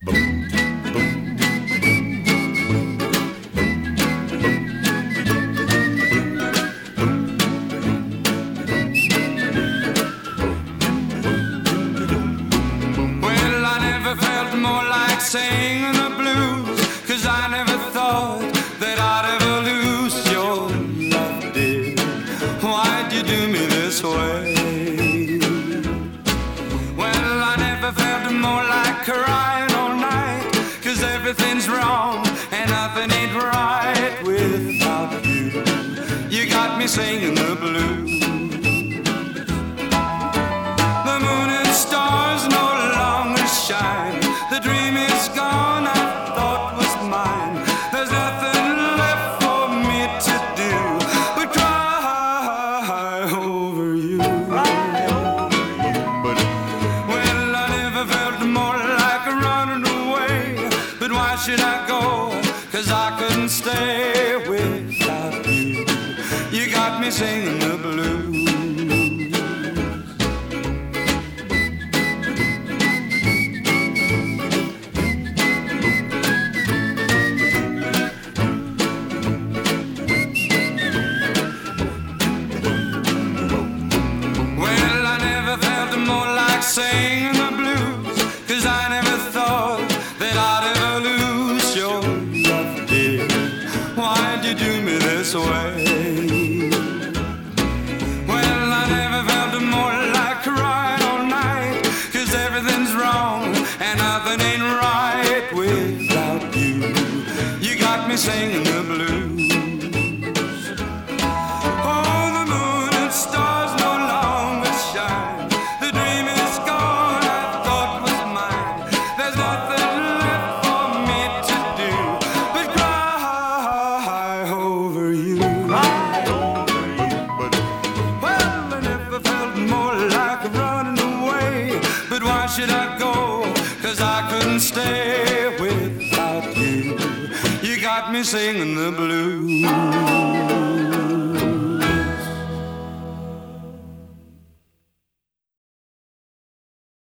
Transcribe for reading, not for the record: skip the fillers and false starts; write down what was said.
Singing the blues, 'cause I never thought that I'd ever lose your love, dear. Why'd you do me this way? Well, I never felt more like crying all night, 'cause everything's wrong and nothing ain't right without you. You got me singing the blues. The moon and stars no longer shine. The dream is gone, I thought was mine. There's nothing left for me to do but cry over you. But, well, I never felt more like running away. But why should I go? 'Cause I couldn't stay without you. You got me singing the blues. Singing the blues, 'cause I never thought that I'd ever lose your love, dear. Why'd you do me this way? Well, I never felt more like crying all night, 'cause everything's wrong and nothing ain't right without you. You got me singing the blues. Should I go? 'Cause I couldn't stay without you. You got me singing the blues.